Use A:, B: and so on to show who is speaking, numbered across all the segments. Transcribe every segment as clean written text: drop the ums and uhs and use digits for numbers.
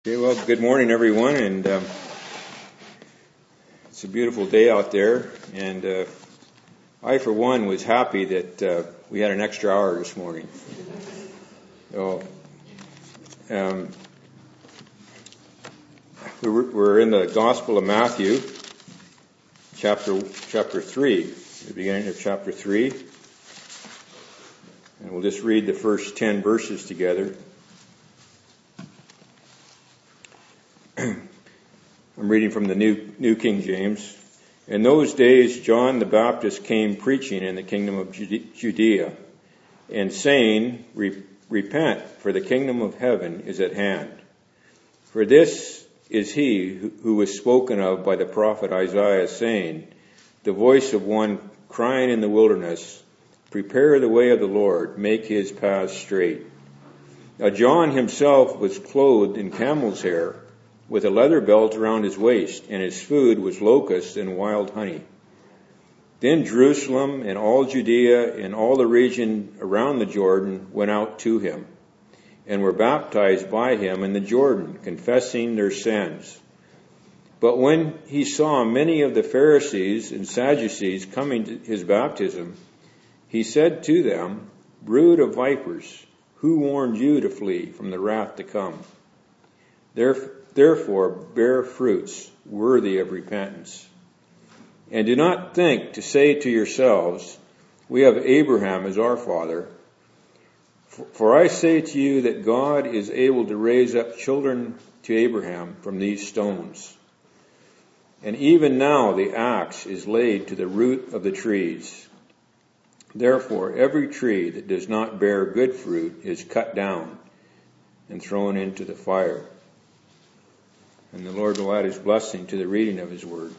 A: Okay, well, good morning, everyone, and it's a beautiful day out there, and I, for one, was happy that we had an extra hour this morning. So, we're in the Gospel of Matthew, chapter 3, the beginning of chapter 3, and we'll just read the first 10 verses together. I'm reading from the New King James. In those days, John the Baptist came preaching in the kingdom of Judea and saying, Repent, for the kingdom of heaven is at hand. For this is he who was spoken of by the prophet Isaiah, saying, The voice of one crying in the wilderness, Prepare the way of the Lord, make his paths straight. Now John himself was clothed in camel's hair, with a leather belt around his waist, and his food was locusts and wild honey. Then Jerusalem and all Judea and all the region around the Jordan went out to him, and were baptized by him in the Jordan, confessing their sins. But when he saw many of the Pharisees and Sadducees coming to his baptism, he said to them, Brood of vipers, who warned you to flee from the wrath to come? Therefore, bear fruits worthy of repentance. And do not think to say to yourselves, We have Abraham as our father. For I say to you that God is able to raise up children to Abraham from these stones. And even now the axe is laid to the root of the trees. Therefore, every tree that does not bear good fruit is cut down and thrown into the fire. And the Lord will add his blessing to the reading of his word.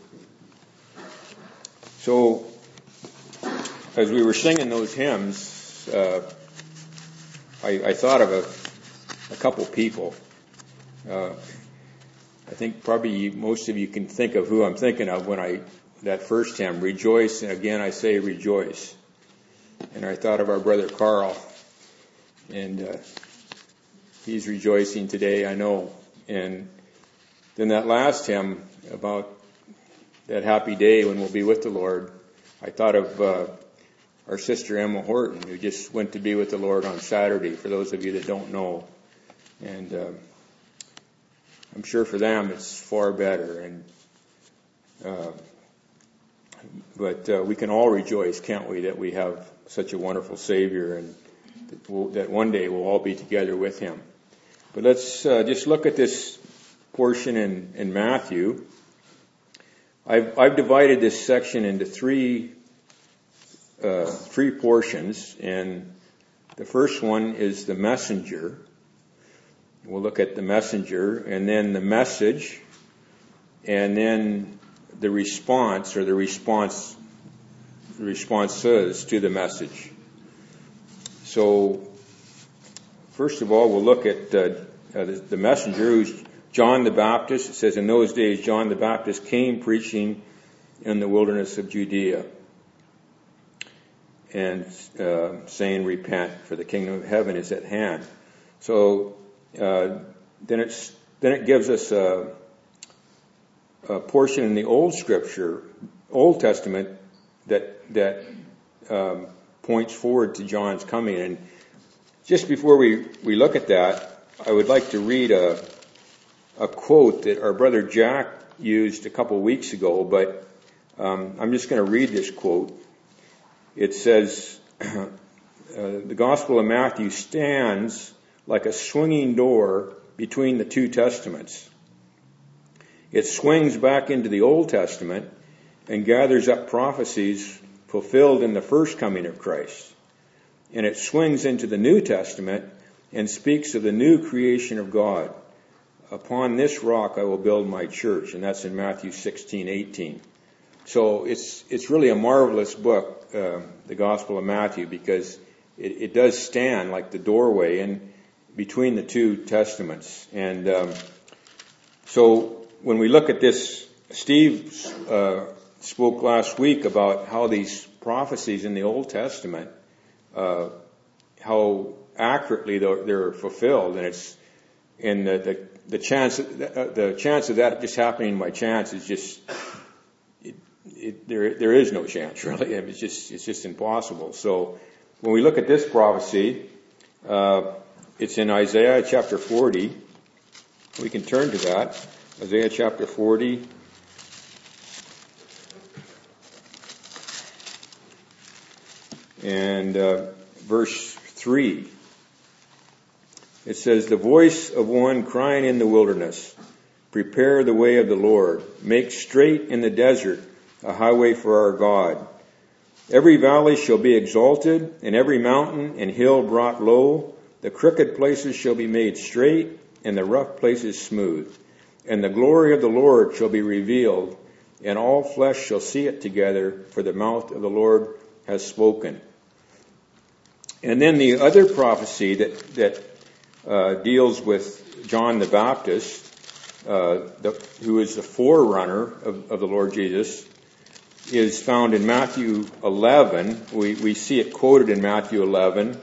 A: So, as we were singing those hymns, I thought of a couple people. I think probably most of you can think of who I'm thinking of when that first hymn, Rejoice, and again I say rejoice. And I thought of our brother Carl, and he's rejoicing today, I know. And then that last hymn about that happy day when we'll be with the Lord, I thought of our sister Emma Horton, who just went to be with the Lord on Saturday, for those of you that don't know. And I'm sure for them it's far better. But we can all rejoice, can't we, that we have such a wonderful Savior, and that one day we'll all be together with him. But let's just look at this portion in Matthew. I've divided this section into three portions, and the first one is the messenger. We'll look at the messenger, and then the message, and then the response, or the responses to the message. So, first of all, we'll look at the messenger, who's John the Baptist. It says, in those days, John the Baptist came preaching in the wilderness of Judea and saying, Repent, for the kingdom of heaven is at hand. So then it gives us a portion in the Old Testament that points forward to John's coming. And just before we look at that, I would like to read a quote that our brother Jack used a couple of weeks ago, but I'm just going to read this quote. It says, the Gospel of Matthew stands like a swinging door between the two testaments. It swings back into the Old Testament and gathers up prophecies fulfilled in the first coming of Christ. And it swings into the New Testament and speaks of the new creation of God. Upon this rock I will build my church, and that's in Matthew 16:18. So it's really a marvelous book, the Gospel of Matthew, because it does stand like the doorway in between the two testaments. And so when we look at this, Steve spoke last week about how these prophecies in the Old Testament, how accurately they're fulfilled, and it's in the chance of that just happening by chance is just there is no chance really. It's just impossible. So when we look at this prophecy, it's in Isaiah chapter 40. We can turn to that. Isaiah chapter 40. And verse 3. It says, "The voice of one crying in the wilderness, prepare the way of the Lord. Make straight in the desert a highway for our God. Every valley shall be exalted, and every mountain and hill brought low. The crooked places shall be made straight, and the rough places smooth. And the glory of the Lord shall be revealed, and all flesh shall see it together, for the mouth of the Lord has spoken." And then the other prophecy that deals with John the Baptist, who is the forerunner of the Lord Jesus, is found in Matthew 11. We see it quoted in Matthew 11,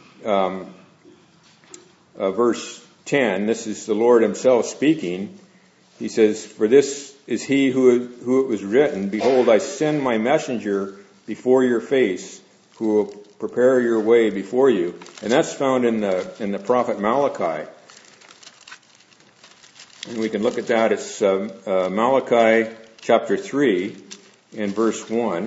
A: verse 10. This is the Lord himself speaking. He says, "For this is he who it was written, Behold, I send my messenger before your face, who will prepare your way before you." And that's found in the prophet Malachi. And we can look at that. It's Malachi chapter 3 and verse 1.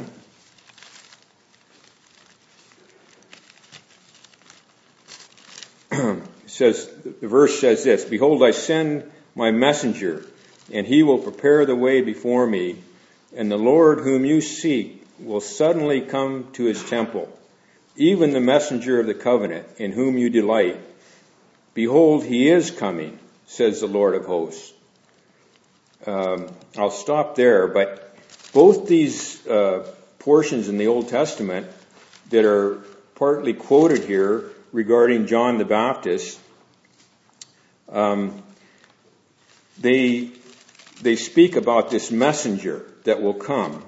A: The verse says this, "Behold, I send my messenger, and he will prepare the way before me. And the Lord whom you seek will suddenly come to his temple, even the messenger of the covenant, in whom you delight. Behold, he is coming, says the Lord of hosts." I'll stop there, but both these portions in the Old Testament that are partly quoted here regarding John the Baptist, they speak about this messenger that will come.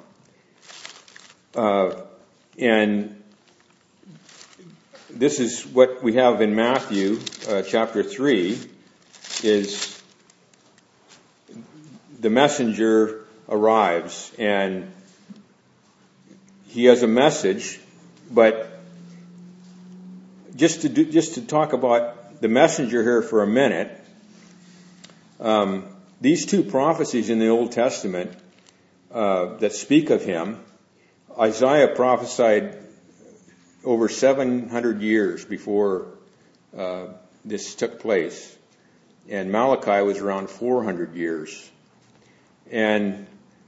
A: And this is what we have in Matthew chapter 3, is the messenger arrives and he has a message. But just to talk about the messenger here for a minute, these two prophecies in the Old Testament that speak of him, Isaiah prophesied over 700 years before this took place, and Malachi was around 400 years. And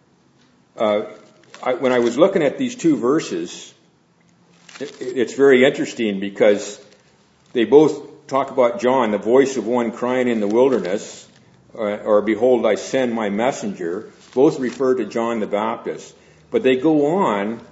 A: when I was looking at these two verses, it's very interesting because they both talk about John, the voice of one crying in the wilderness, or "Behold, I send my messenger." Both refer to John the Baptist, but they go on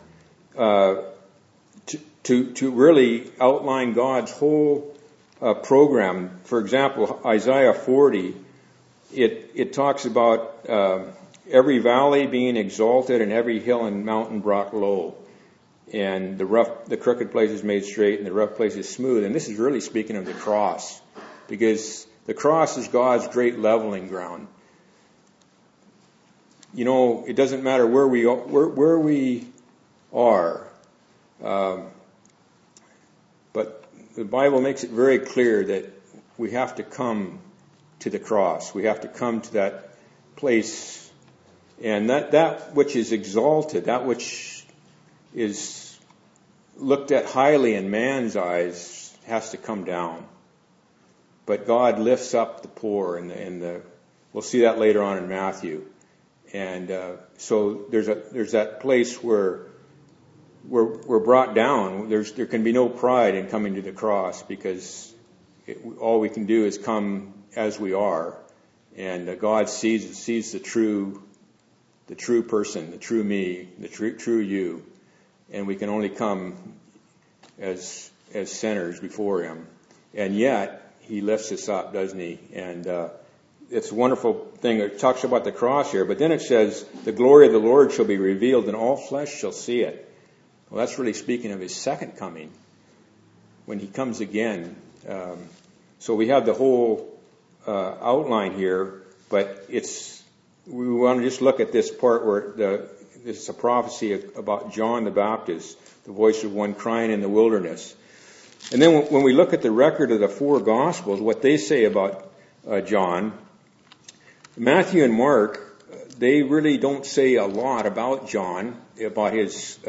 A: to really outline God's whole program. For example, Isaiah 40, it talks about every valley being exalted and every hill and mountain brought low, and the crooked places made straight and the rough places smooth. And this is really speaking of the cross, because the cross is God's great leveling ground. You know, it doesn't matter where we are, but the Bible makes it very clear that we have to come to the cross. We have to come to that place, and that which is exalted, that which is looked at highly in man's eyes, has to come down. But God lifts up the poor, and we'll see that later on in Matthew. And so there's that place where we're brought down. There can be no pride in coming to the cross, because all we can do is come as we are, and God sees the true person, the true me, the true you, and we can only come as sinners before Him. And yet He lifts us up, doesn't He? And it's a wonderful thing. It talks about the cross here, but then it says, "The glory of the Lord shall be revealed, and all flesh shall see it." Well, that's really speaking of His second coming, when He comes again. So we have the whole outline here, but we want to just look at this part where this is a prophecy about John the Baptist, the voice of one crying in the wilderness. And then when we look at the record of the four Gospels, what they say about John, Matthew and Mark, they really don't say a lot about John, about his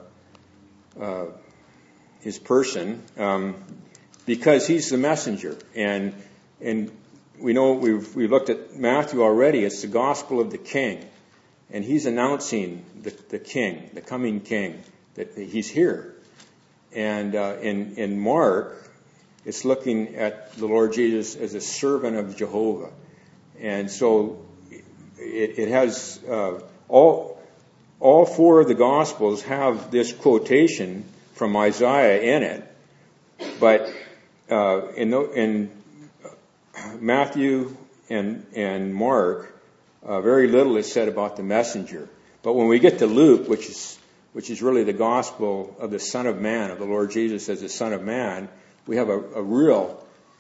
A: person, because he's the messenger. And we know we've looked at Matthew already. It's the gospel of the King, and he's announcing the King, the coming King, that he's here. And in Mark, it's looking at the Lord Jesus as a servant of Jehovah, and so it has all four of the Gospels have this quotation from Isaiah in it, but in Matthew and Mark, very little is said about the messenger. But when we get to Luke, which is really the gospel of the Son of Man, of the Lord Jesus as the Son of Man, we have a real.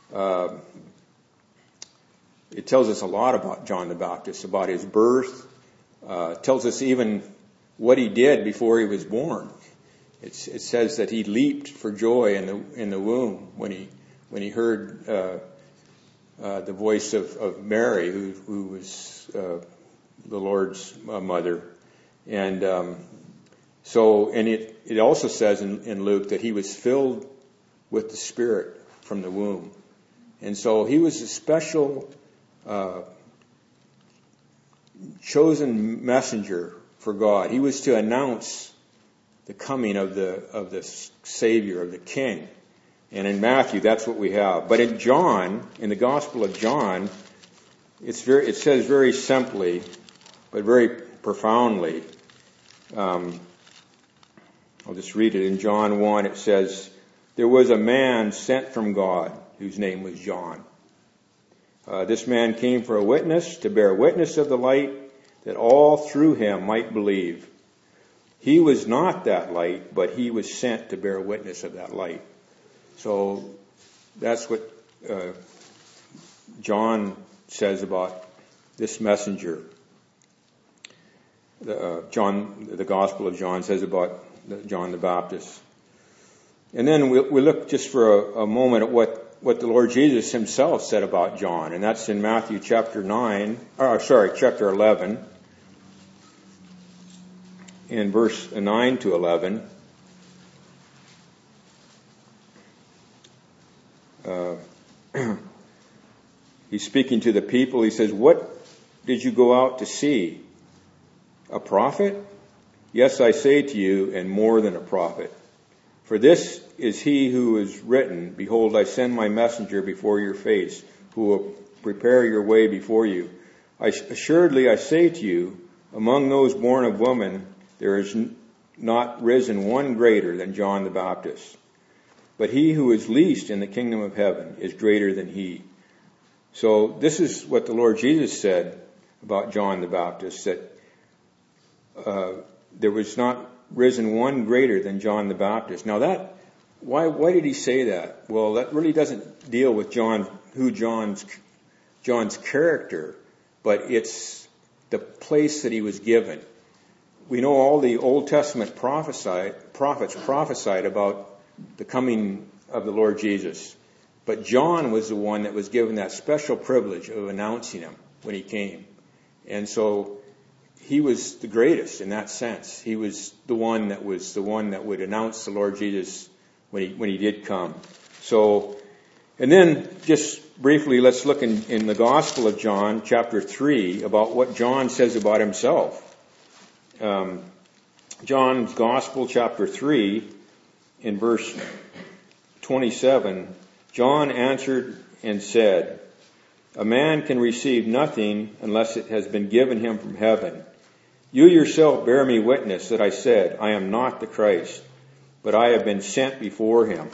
A: It tells us a lot about John the Baptist, about his birth. Tells us even what he did before he was born. It says that he leaped for joy in the womb when he heard the voice of Mary, who was the Lord's mother, and it also says in Luke that he was filled with the Spirit from the womb, and so he was a special chosen messenger for God. He was to announce the coming of the Savior, of the King. And in Matthew, that's what we have. But in John, in the Gospel of John, it says very simply, but very profoundly. I'll just read it. In John 1, it says, "There was a man sent from God whose name was John. This man came for a witness, to bear witness of the light, that all through him might believe. He was not that light, but he was sent to bear witness of that light." So that's what John says about this messenger. The Gospel of John says about John the Baptist. And then we look just for a moment at what the Lord Jesus himself said about John, and that's in Matthew chapter 11, in verse 9 to 11. He's speaking to the people. He says, "What did you go out to see? A prophet? Yes, I say to you, and more than a prophet. For this is he who is written, 'Behold, I send my messenger before your face, who will prepare your way before you.' Assuredly, I say to you, among those born of woman, there is not risen one greater than John the Baptist. But he who is least in the kingdom of heaven is greater than he." So this is what the Lord Jesus said about John the Baptist, that there was not risen one greater than John the Baptist. Now why did he say that? Well, that really doesn't deal with John's character, but it's the place that he was given. We know all the Old Testament prophets prophesied about the coming of the Lord Jesus. But John was the one that was given that special privilege of announcing him when he came. And so he was the greatest in that sense. He was the one that would announce the Lord Jesus when he did come. So, and then just briefly, let's look in the Gospel of John, chapter 3, about what John says about himself. John's Gospel, chapter 3, in verse 27, John answered and said, "A man can receive nothing unless it has been given him from heaven. You yourself bear me witness that I said, 'I am not the Christ, but I have been sent before him.'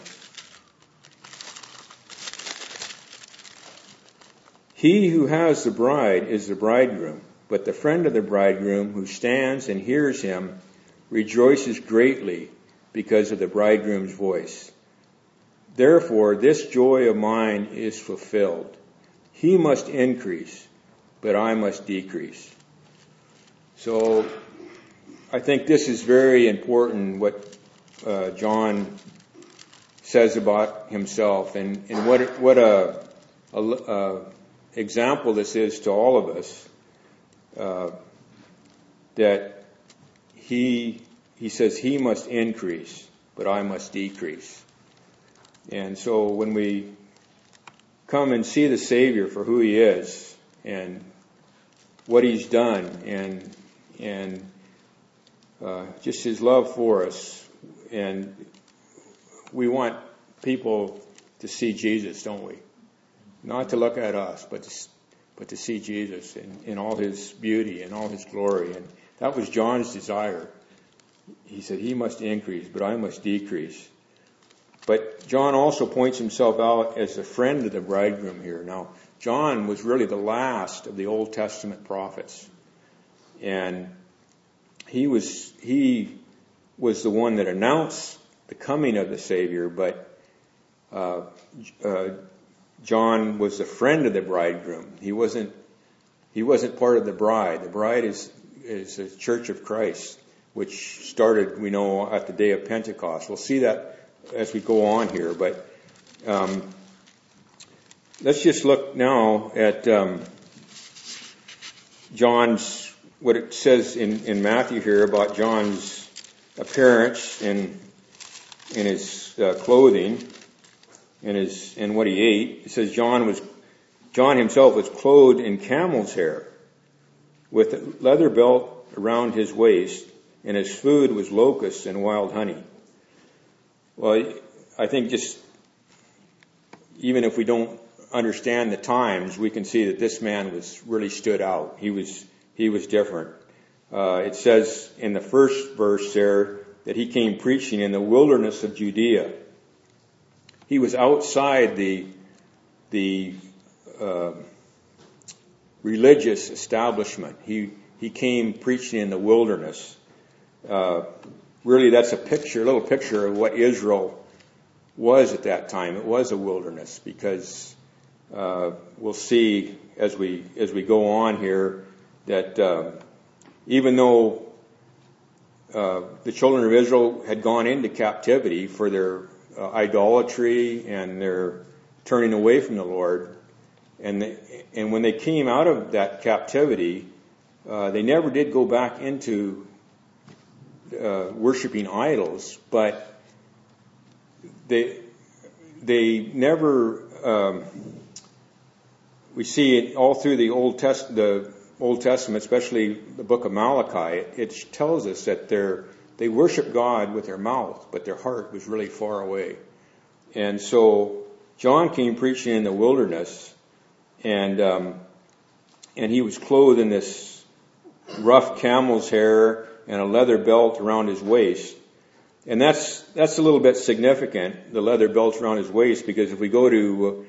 A: He who has the bride is the bridegroom, but the friend of the bridegroom who stands and hears him rejoices greatly because of the bridegroom's voice. Therefore, this joy of mine is fulfilled. he must increase, but I must decrease. So I think this is very important, what John says about himself, and what a example this is to all of us, that he says he must increase, but I must decrease. And so when we come and see the Savior for who he is and what he's done, and just his love for us, and we want people to see Jesus, don't we? Not to look at us, but to see Jesus in all his beauty and all his glory. And that was John's desire. He said, he must increase, but I must decrease. But John also points himself out as a friend of the bridegroom here. Now, John was really the last of the Old Testament prophets. And he was the one that announced the coming of the Savior, but John was a friend of the bridegroom. He wasn't part of the bride. The bride is the Church of Christ, which started, we know, at the day of Pentecost. We'll see that as we go on here, but let's just look now at John's, what it says in Matthew here about John's appearance and his clothing and what he ate. It says John himself was clothed in camel's hair, with a leather belt around his waist, and his food was locusts and wild honey. Well, I think just even if we don't understand the times, we can see that this man really stood out. He was different. It says in the first verse there that he came preaching in the wilderness of Judea. He was outside the religious establishment. He came preaching in the wilderness. Really, that's a little picture of what Israel was at that time. It was a wilderness, because we'll see as we go on here that even though the children of Israel had gone into captivity for their idolatry and their turning away from the Lord, and when they came out of that captivity, they never did go back into worshiping idols, but they never. We see it all through the Old Testament, especially the book of Malachi. It tells us that they worship God with their mouth, but their heart was really far away. And so John came preaching in the wilderness, and he was clothed in this rough camel's hair and a leather belt around his waist. And that's a little bit significant, the leather belt around his waist, because if we go to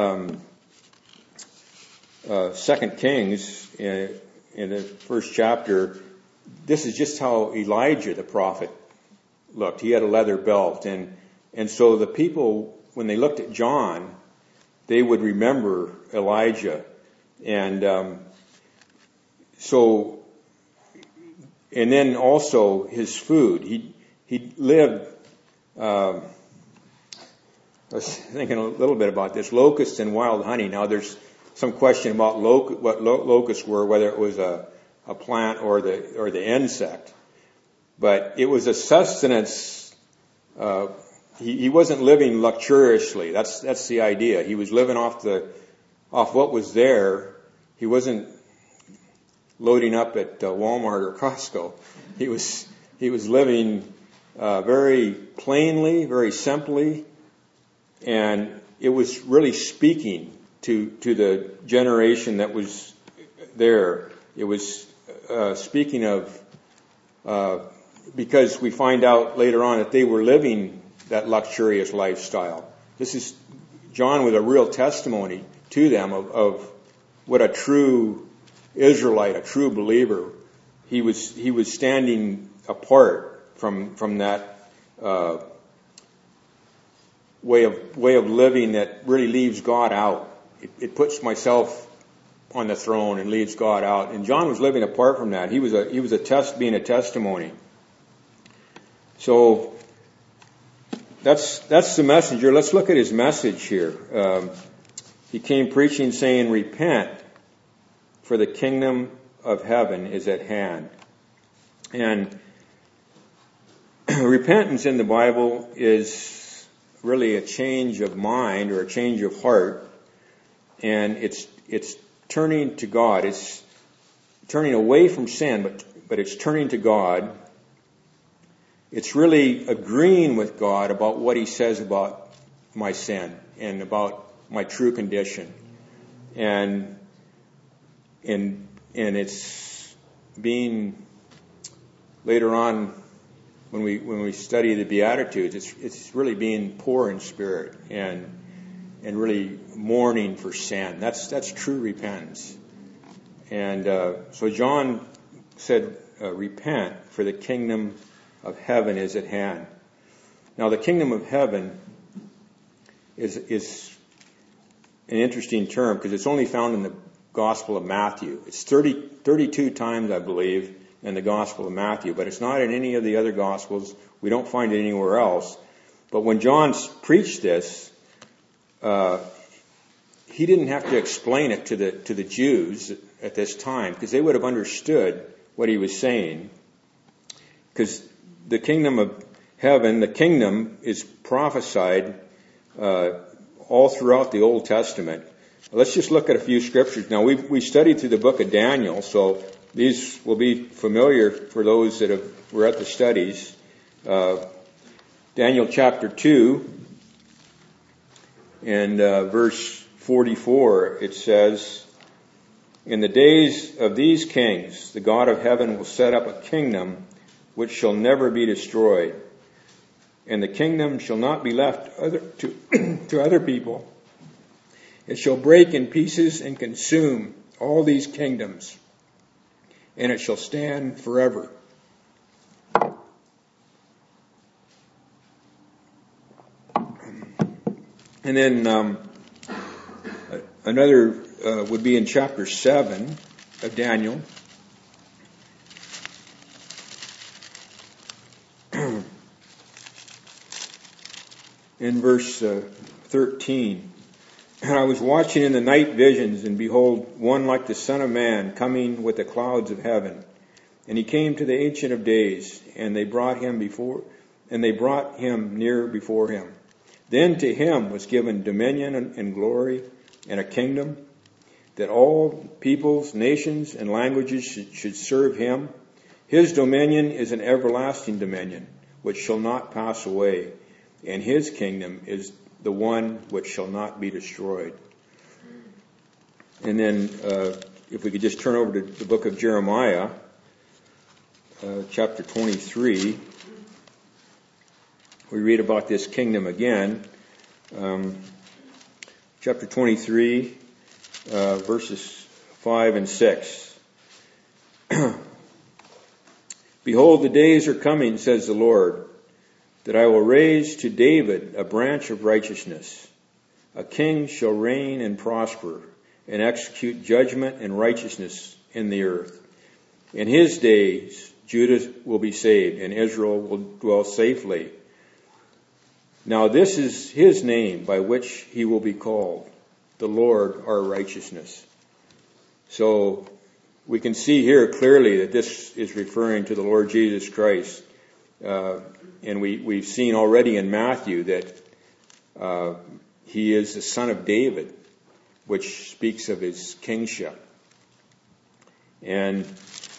A: 2 Kings in the first chapter, this is just how Elijah the prophet looked. He had a leather belt, and so the people, when they looked at John, they would remember Elijah. And and then also his food. He lived, I was thinking a little bit about this, locusts and wild honey. Now there's some question about what locusts were, whether it was a plant or the insect. But it was a sustenance. He wasn't living luxuriously. That's the idea. He was living off what was there. He wasn't loading up at Walmart or Costco. He was living very plainly, very simply, and it was really speaking to the generation that was there. It was speaking of, because we find out later on that they were living that luxurious lifestyle. John was a real testimony to them of what a true Israelite, a true believer. He was standing apart from that way of living that really leaves God out. it puts myself on the throne and leaves God out. And John was living apart from that. He was being a testimony. So that's the messenger. Let's look at his message here. He came preaching, saying, "Repent, for the kingdom of heaven is at hand." And repentance in the Bible is really a change of mind or a change of heart, and it's turning to God. It's turning away from sin, but it's turning to God. It's really agreeing with God about what He says about my sin and about my true condition, and it's being later on when we study the Beatitudes. It's really being poor in spirit and really mourning for sin. That's true repentance. And so John said, "Repent, for the kingdom of heaven is at hand." Now, the kingdom of heaven is an interesting term because it's only found in the Gospel of Matthew. It's 32 times, I believe, in the Gospel of Matthew, but it's not in any of the other Gospels. We don't find it anywhere else. But when John preached this, he didn't have to explain it to the Jews at this time, because they would have understood what he was saying. Because the kingdom of heaven, the kingdom is prophesied all throughout the Old Testament. Let's just look at a few scriptures. Now, we studied through the book of Daniel, so these will be familiar for those that were at the studies. Daniel chapter 2 and verse 44, it says, "In the days of these kings, the God of heaven will set up a kingdom which shall never be destroyed, and the kingdom shall not be left to other people. It shall break in pieces and consume all these kingdoms, and it shall stand forever." And then another would be in chapter 7 of Daniel. In verse 13, "And I was watching in the night visions, and behold, one like the Son of Man coming with the clouds of heaven. And he came to the Ancient of Days, and they brought him near before him. Then to him was given dominion and glory and a kingdom, that all peoples, nations, and languages should serve him. His dominion is an everlasting dominion, which shall not pass away, and his kingdom is the one which shall not be destroyed." And then, if we could just turn over to the book of Jeremiah, chapter 23, we read about this kingdom again. Chapter 23, verses 5 and 6. "Behold, the days are coming, says the Lord, that I will raise to David a branch of righteousness. A king shall reign and prosper, and execute judgment and righteousness in the earth. In his days Judah will be saved, and Israel will dwell safely. Now this is his name by which he will be called, the Lord our righteousness." So we can see here clearly that this is referring to the Lord Jesus Christ. And we've seen already in Matthew that he is the son of David, which speaks of his kingship. And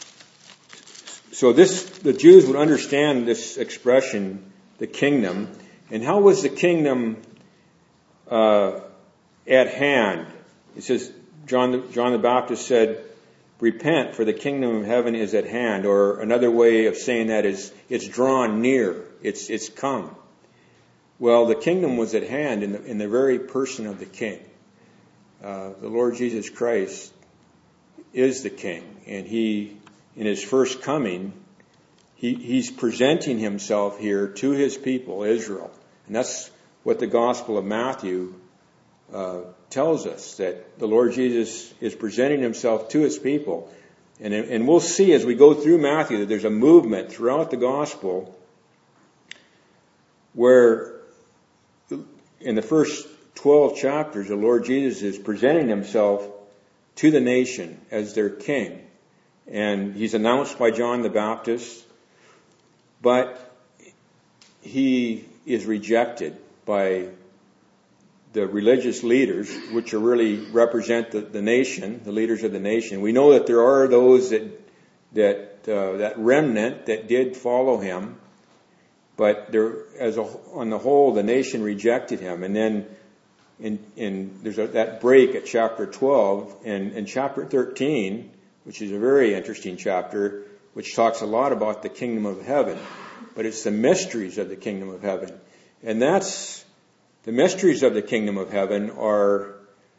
A: so the Jews would understand this expression, the kingdom. And how was the kingdom at hand? It says, John the Baptist said, "Repent, for the kingdom of heaven is at hand." Or another way of saying that is, it's drawn near. It's come. Well, the kingdom was at hand in the very person of the king. The Lord Jesus Christ is the king. And he, in his first coming, he's presenting himself here to his people, Israel. And that's what the Gospel of Matthew tells us that the Lord Jesus is presenting himself to his people. And we'll see as we go through Matthew that there's a movement throughout the gospel where in the first 12 chapters, the Lord Jesus is presenting himself to the nation as their king. And he's announced by John the Baptist, but he is rejected by the religious leaders, which are really represent the nation, the leaders of the nation. We know that there are those that remnant that did follow him, but on the whole, the nation rejected him. And then there's that break at chapter 12, and in chapter 13, which is a very interesting chapter, which talks a lot about the kingdom of heaven, but it's the mysteries of the kingdom of heaven, and that's. The mysteries of the kingdom of heaven are,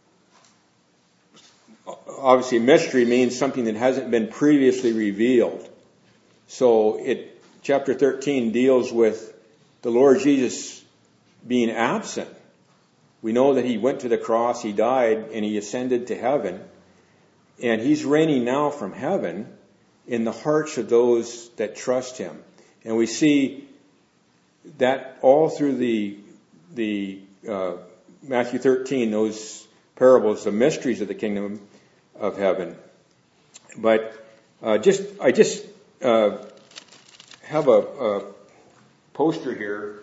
A: obviously, mystery means something that hasn't been previously revealed. So chapter 13 deals with the Lord Jesus being absent. We know that he went to the cross, he died, and he ascended to heaven. And he's reigning now from heaven in the hearts of those that trust him. And we see that all through the Matthew 13, those parables, the mysteries of the kingdom of heaven. But I just have a poster here.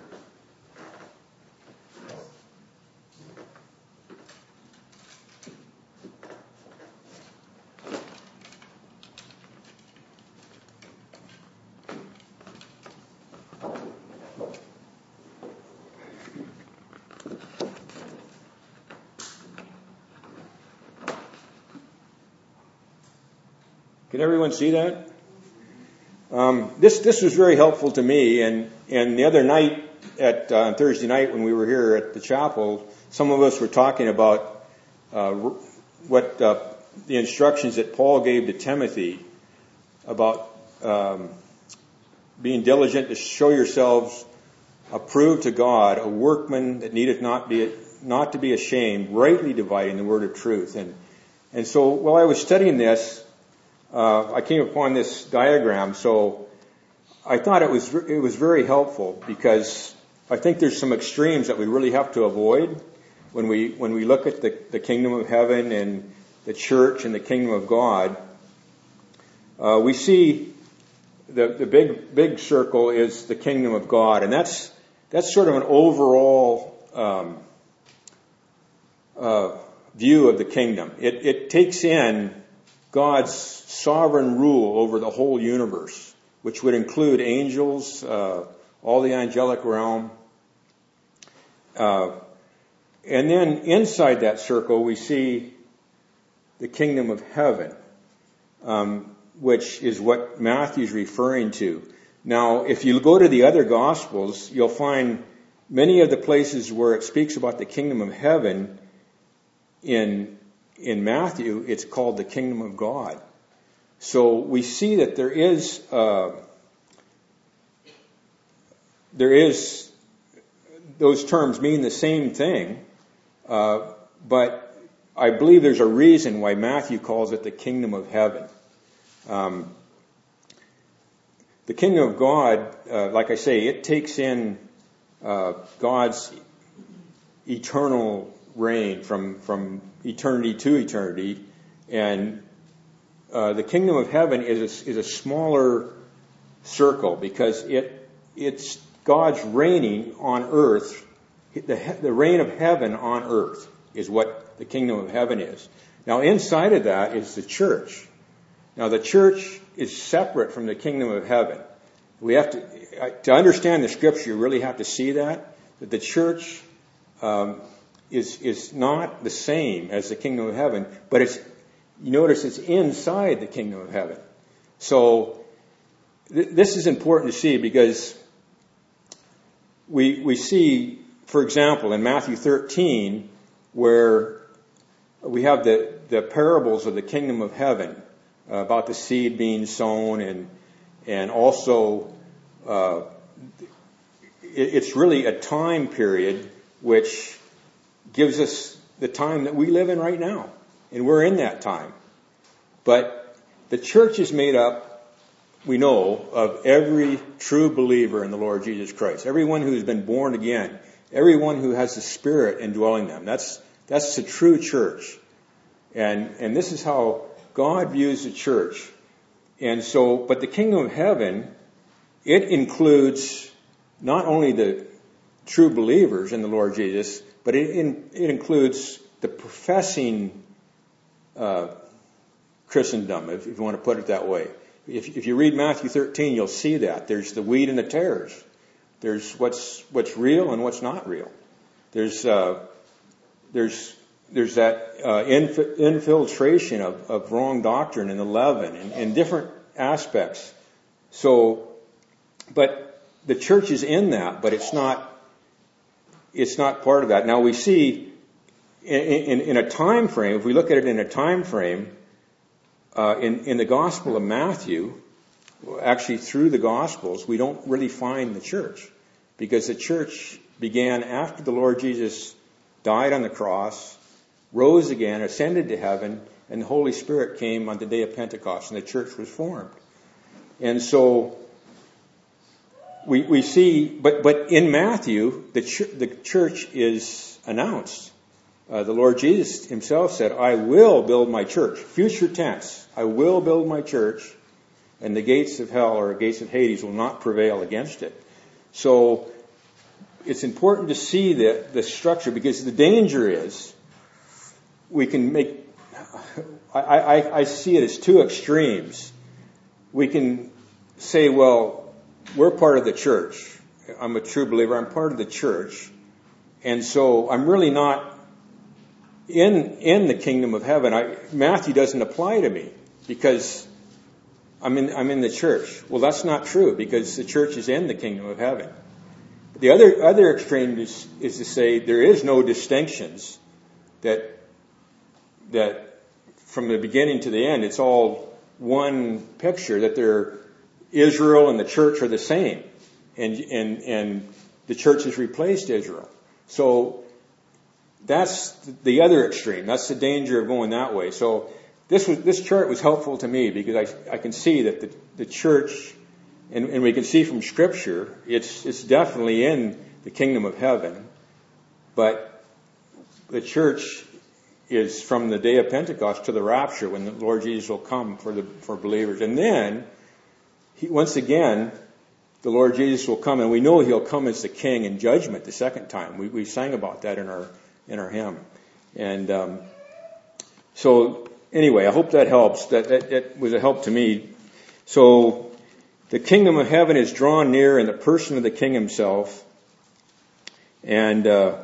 A: Can everyone see that? This was very helpful to me, and the other night on Thursday night when we were here at the chapel, some of us were talking about what the instructions that Paul gave to Timothy about being diligent to show yourselves approved to God, a workman that needeth not to be ashamed, rightly dividing the word of truth. And so while I was studying this, I came upon this diagram, so I thought it was very helpful, because I think there's some extremes that we really have to avoid when we look at the kingdom of heaven and the church and the kingdom of God. We see the big circle is the kingdom of God, and that's sort of an overall view of the kingdom. It takes in God's sovereign rule over the whole universe, which would include angels, all the angelic realm. And then inside that circle, we see the kingdom of heaven, which is what Matthew's referring to. Now, if you go to the other Gospels, you'll find many of the places where it speaks about the kingdom of heaven in Matthew, it's called the kingdom of God. So we see that there is those terms mean the same thing, but I believe there's a reason why Matthew calls it the kingdom of heaven. The kingdom of God, like I say, it takes in God's eternal reign from eternity to eternity, and the kingdom of heaven is a smaller circle, because it's God's reigning on earth. The reign of heaven on earth is what the kingdom of heaven is. Now, inside of that is the church. Now, the church is separate from the kingdom of heaven. We have to understand the scripture, you really have to see that the church is not the same as the kingdom of heaven, but you notice it's inside the kingdom of heaven. So this is important to see, because we see, for example, in Matthew 13, where we have the parables of the kingdom of heaven, about the seed being sown, and also it's really a time period which gives us the time that we live in right now. And we're in that time. But the church is made up, we know, of every true believer in the Lord Jesus Christ. Everyone who's been born again. Everyone who has the Spirit indwelling them. That's the true church. And this is how God views the church. And so, but the kingdom of heaven, it includes not only the true believers in the Lord Jesus, but it includes the professing Christendom, if you want to put it that way. If you read Matthew 13, you'll see that. There's the wheat and the tares. There's what's real and what's not real. There's that infiltration of wrong doctrine and the leaven and different aspects. So, but the church is in that, but it's not part of that. Now we see in a time frame, if we look at it in a time frame, in the Gospel of Matthew, actually through the Gospels, we don't really find the church, because the church began after the Lord Jesus died on the cross, rose again, ascended to heaven, and the Holy Spirit came on the day of Pentecost, and the church was formed. And so we see, but in Matthew, the church is announced. The Lord Jesus himself said, I will build my church. Future tense. I will build my church, and the gates of hell or gates of Hades will not prevail against it. So it's important to see the structure, because the danger is we can make, I see it as two extremes. We can say, well, we're part of the church. I'm a true believer. I'm part of the church. And so I'm really not in the kingdom of heaven. Matthew doesn't apply to me because I'm in the church. Well, that's not true, because the church is in the kingdom of heaven. The other extreme is to say there is no distinctions, that from the beginning to the end it's all one picture, that Israel and the church are the same, and the church has replaced Israel. So that's the other extreme. That's the danger of going that way. So this chart was helpful to me, because I can see that the church, and we can see from Scripture, it's definitely in the kingdom of heaven, but the church is from the day of Pentecost to the rapture, when the Lord Jesus will come for believers. And then, once again, the Lord Jesus will come, and we know He'll come as the King in judgment the second time. We sang about that in our hymn. And so anyway, I hope that helps. That was a help to me. So the kingdom of heaven is drawn near in the person of the King Himself. And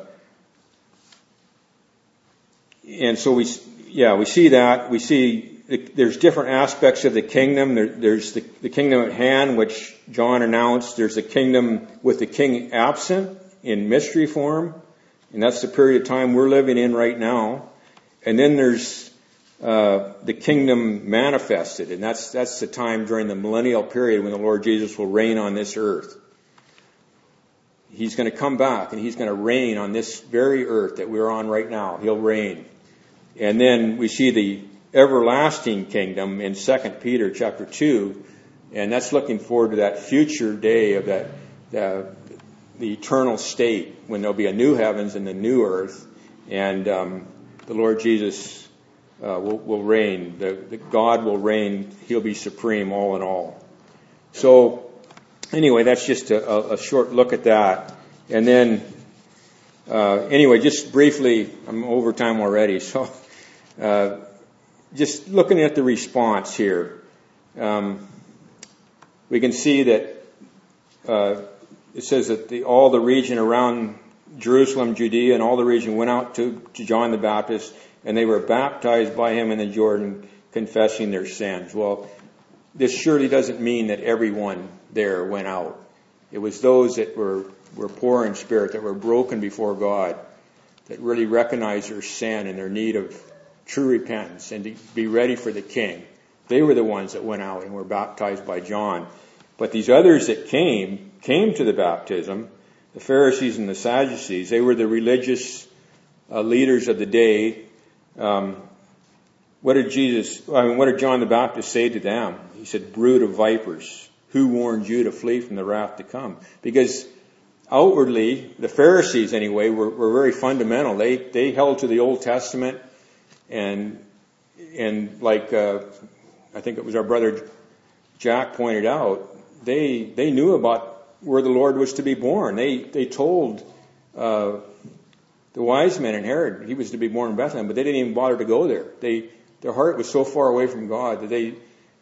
A: so we see that. We see there's different aspects of the kingdom. There's the kingdom at hand, which John announced. There's the kingdom with the king absent in mystery form, and that's the period of time we're living in right now. And then there's the kingdom manifested, and that's the time during the millennial period when the Lord Jesus will reign on this earth. He's going to come back, and He's going to reign on this very earth that we're on right now. He'll reign. And then we see the everlasting kingdom in 2 Peter chapter 2, and that's looking forward to that future day of the eternal state when there'll be a new heavens and a new earth, and the Lord Jesus will reign. The God will reign. He'll be supreme, all in all. So anyway, that's just a short look at that. And then anyway, just briefly, I'm over time already, so just looking at the response here, we can see that it says that all the region around Jerusalem, Judea, and all the region went out to John the Baptist, and they were baptized by him in the Jordan, confessing their sins. Well, this surely doesn't mean that everyone there went out. It was those that were poor in spirit, that were broken before God, that really recognized their sin and their need of true repentance and to be ready for the King. They were the ones that went out and were baptized by John. But these others that came to the baptism, the Pharisees and the Sadducees, they were the religious leaders of the day, what did John the Baptist say to them? He said, "Brood of vipers, who warned you to flee from the wrath to come?" Because outwardly, the Pharisees anyway were very fundamental. They held to the Old Testament, and like I think it was our brother Jack pointed out, they knew about where the Lord was to be born. They told the wise men and Herod he was to be born in Bethlehem, but they didn't even bother to go there. Their heart was so far away from God that they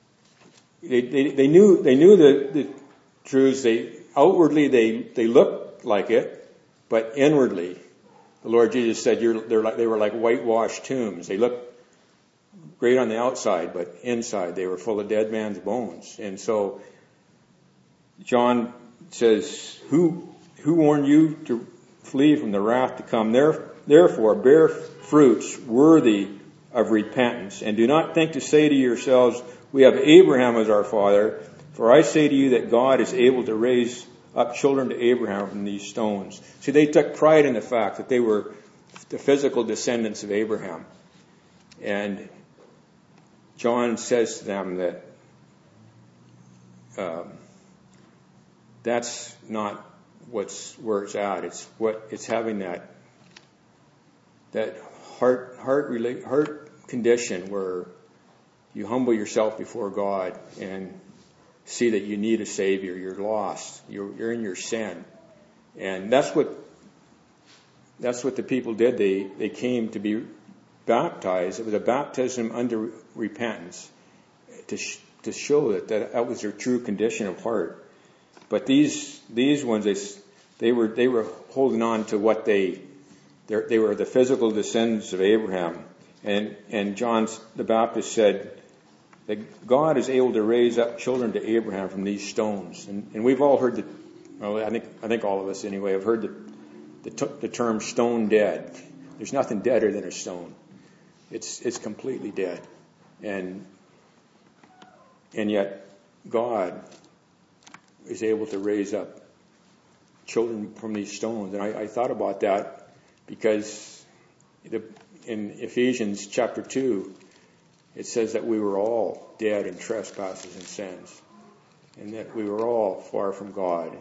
A: knew the truths. Outwardly they looked like it, but inwardly, the Lord Jesus said they were like whitewashed tombs. They looked great on the outside, but inside they were full of dead man's bones. And so John says, "Who warned you to flee from the wrath to come? Therefore, bear fruits worthy of repentance, and do not think to say to yourselves, 'We have Abraham as our father.' For I say to you that God is able to raise up children to Abraham from these stones." See, they took pride in the fact that they were the physical descendants of Abraham. And John says to them that that's not where it's at. It's having that heart condition where you humble yourself before God and see that you need a Savior. You're lost. You're in your sin, and that's what the people did. They came to be baptized. It was a baptism under repentance to show that was their true condition of heart. But these ones, they were holding on to what they were the physical descendants of Abraham. And John the Baptist said that God is able to raise up children to Abraham from these stones. And we've all heard I think all of us anyway have heard the term stone dead. There's nothing deader than a stone. It's completely dead. And yet God is able to raise up children from these stones. And I thought about that because in Ephesians chapter 2, it says that we were all dead in trespasses and sins, and that we were all far from God.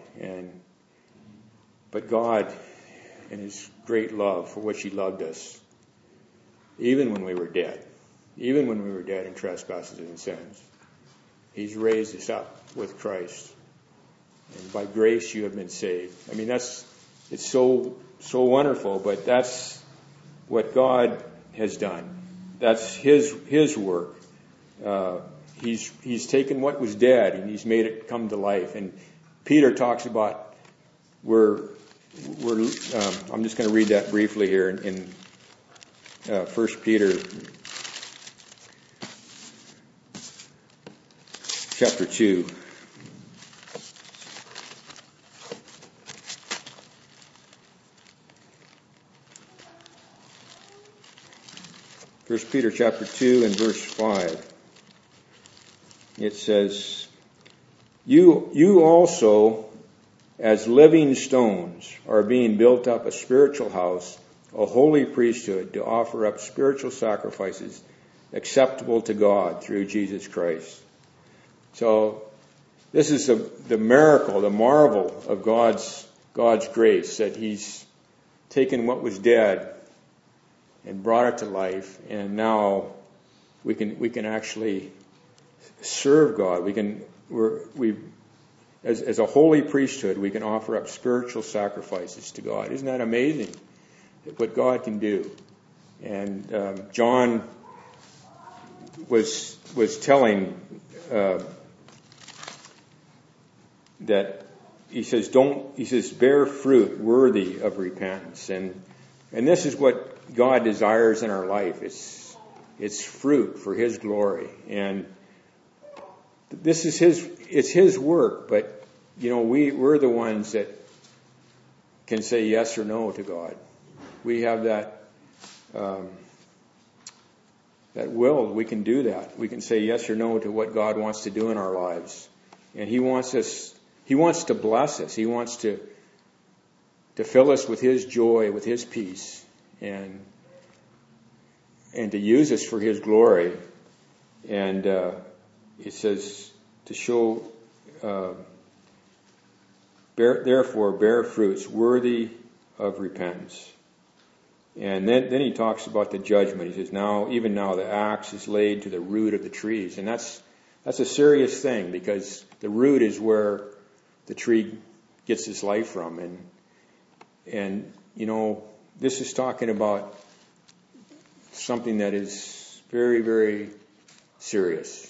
A: But God, in His great love for which He loved us, even when we were dead in trespasses and sins, He's raised us up with Christ. And by grace you have been saved. I mean, it's so wonderful, but that's what God has done. That's His work. He's taken what was dead and He's made it come to life. And Peter talks about I'm just going to read that briefly here in 1 Peter chapter 2. First Peter chapter 2 and verse 5. It says, You also, as living stones, are being built up a spiritual house, a holy priesthood, to offer up spiritual sacrifices acceptable to God through Jesus Christ. So this is the miracle, the marvel of God's grace, that He's taken what was dead and brought it to life, and now we can actually serve God. As a holy priesthood, we can offer up spiritual sacrifices to God. Isn't that amazing? What God can do. And John was telling that he says bear fruit worthy of repentance, and this is what God desires in our life. It's fruit for His glory, and this is His work. But we're the ones that can say yes or no to God. We have that will. We can do that. We can say yes or no to what God wants to do in our lives, and He wants to bless us. He wants to fill us with His joy, with His peace. and to use us for His glory. And it says to show, therefore bear fruits worthy of repentance. And then he talks about the judgment. He says, even now the axe is laid to the root of the trees. And that's a serious thing, because the root is where the tree gets its life from. And this is talking about something that is very, very serious.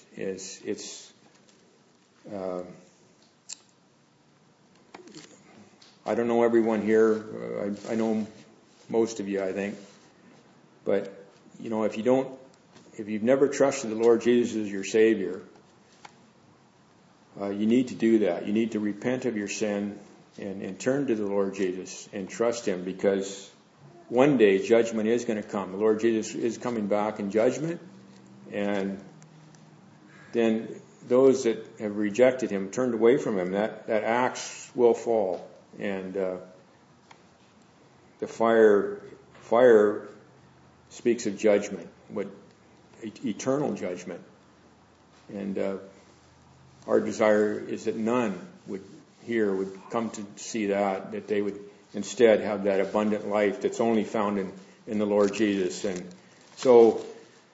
A: I don't know everyone here. I know most of you, I think. But if you've never trusted the Lord Jesus as your Savior, you need to do that. You need to repent of your sin and turn to the Lord Jesus and trust Him, because one day judgment is going to come. The Lord Jesus is coming back in judgment, and then those that have rejected Him, turned away from Him, that axe will fall, and the fire speaks of judgment, eternal judgment, and our desire is that none would come to see that they would instead have that abundant life that's only found in the Lord Jesus. And so,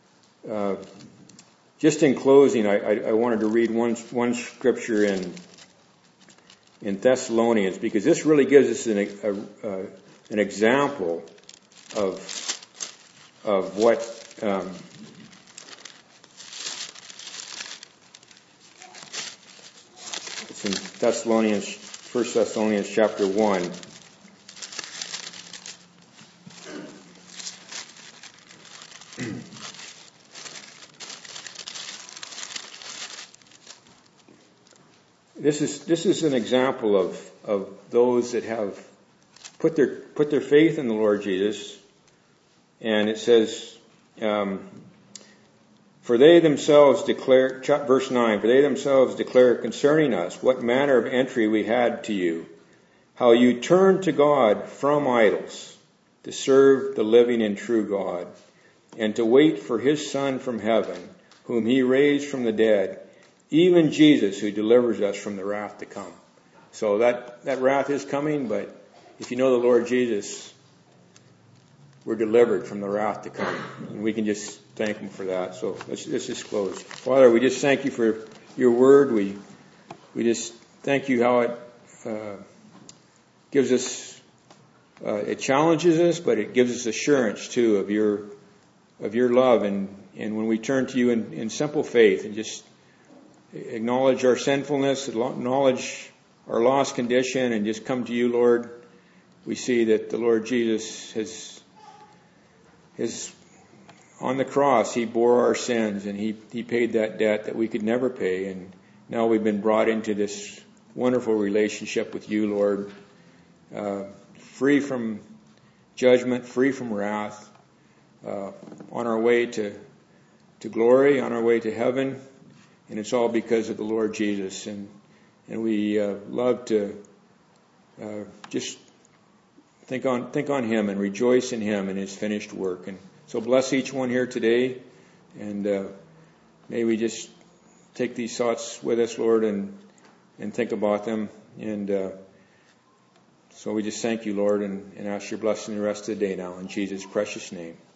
A: just in closing, I wanted to read one scripture in Thessalonians, because this really gives us an example of what it's in 1 Thessalonians chapter 1. This is an example of those that have put their faith in the Lord Jesus, and it says, for they themselves declare, verse 9, for they themselves declare concerning us what manner of entry we had to you, how you turned to God from idols to serve the living and true God, and to wait for His Son from heaven, whom He raised from the dead, even Jesus, who delivers us from the wrath to come. So that wrath is coming, but if you know the Lord Jesus, we're delivered from the wrath to come. And we can just thank Him for that. So let's just close. Father, we just thank You for Your word. We just thank You how it gives us, it challenges us, but it gives us assurance too of Your love. And when we turn to You in simple faith and just acknowledge our sinfulness, acknowledge our lost condition, and just come to You, Lord, we see that the Lord Jesus has on the cross, He bore our sins, and He paid that debt that we could never pay. And now we've been brought into this wonderful relationship with You, Lord, free from judgment, free from wrath, on our way to glory, on our way to heaven. And it's all because of the Lord Jesus. And we love to just think on Him and rejoice in Him and His finished work. And so bless each one here today. And may we just take these thoughts with us, Lord, and think about them. And so we just thank You, Lord, and ask Your blessing the rest of the day now. In Jesus' precious name.